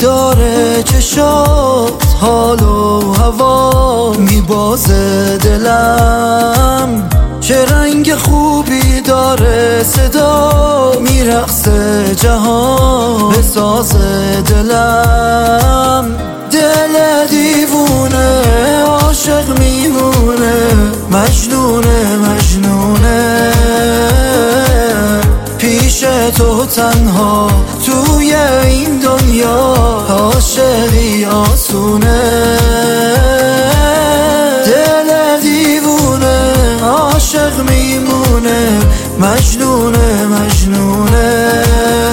داره چشات حال و هوا میبازه دلم، چه رنگ خوبی داره صدا میرقصه جهان به ساز دلم. دل دیوونه عاشق میمونه، مجنونه مجنونه، پیش تو تنها توی این دنیا عاشقی آسونه. دل دیوونه عاشق میمونه، مجنونه مجنونه،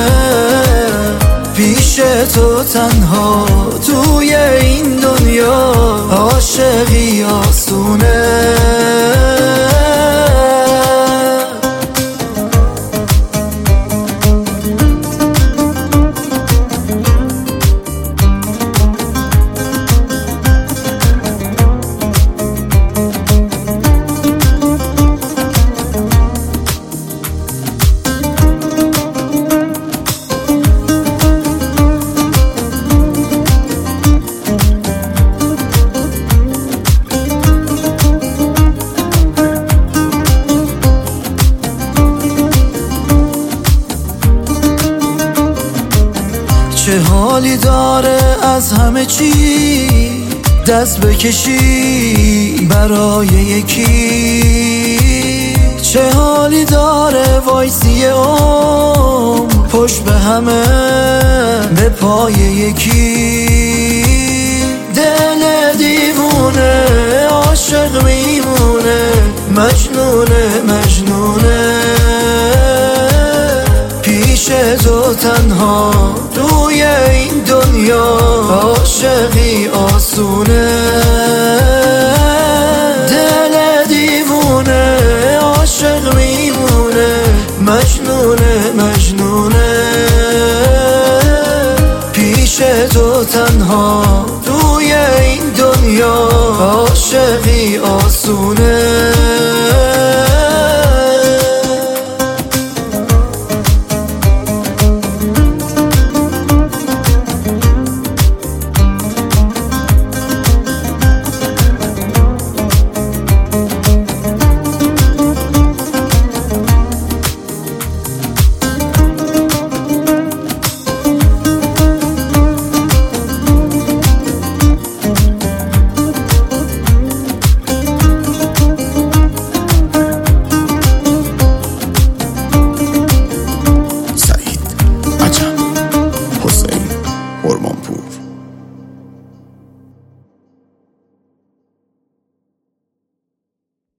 پیش تو تنها توی این دنیا عاشقی آسونه. چه حالی داره از همه چی دست بکشی برای یکی، چه حالی داره وایسی پشت به همه به پای یکی. دل دیوونه عاشق میمونه، مجنونه مجنونه، پیش تو تنها توی این دنیا عاشقی آسونه. دل دیوونه عاشق میمونه، مجنونه مجنونه، پیش تو تنها توی این دنیا عاشقی آسونه.